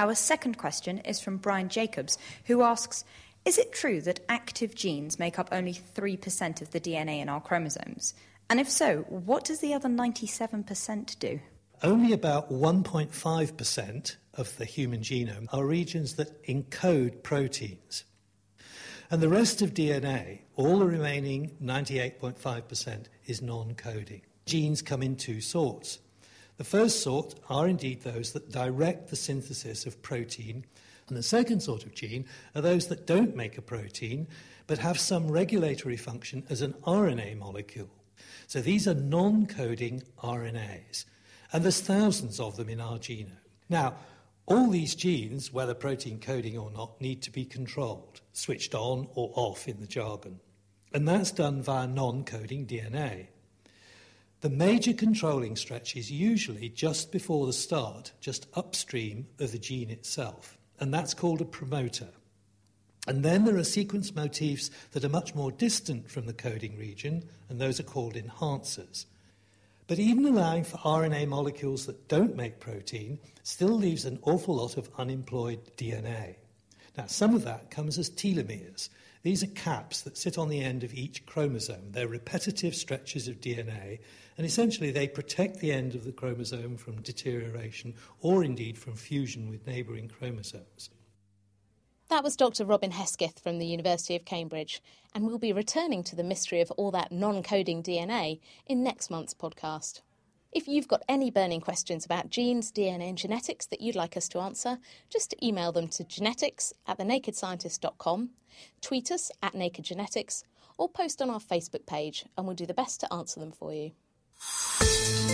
Our second question is from Brian Jacobs, who asks, is it true that active genes make up only 3% of the DNA in our chromosomes? And if so, what does the other 97% do? Only about 1.5% of the human genome are regions that encode proteins. And the rest of DNA, all the remaining 98.5%, is non-coding. Genes come in two sorts. The first sort are indeed those that direct the synthesis of protein, and the second sort of gene are those that don't make a protein but have some regulatory function as an RNA molecule. So these are non-coding RNAs, and there's thousands of them in our genome. Now, all these genes, whether protein coding or not, need to be controlled, switched on or off in the jargon, and that's done via non-coding DNA. The major controlling stretch is usually just before the start, just upstream of the gene itself, and that's called a promoter. And then there are sequence motifs that are much more distant from the coding region, and those are called enhancers. But even allowing for RNA molecules that don't make protein still leaves an awful lot of unemployed DNA. Now, some of that comes as telomeres. These are caps that sit on the end of each chromosome. They're repetitive stretches of DNA, and essentially they protect the end of the chromosome from deterioration or indeed from fusion with neighbouring chromosomes. That was Dr. Robin Hesketh from the University of Cambridge, and we'll be returning to the mystery of all that non-coding DNA in next month's podcast. If you've got any burning questions about genes, DNA and genetics that you'd like us to answer, just email them to genetics@thenakedscientist.com, tweet us @nakedgenetics, or post on our Facebook page, and we'll do the best to answer them for you.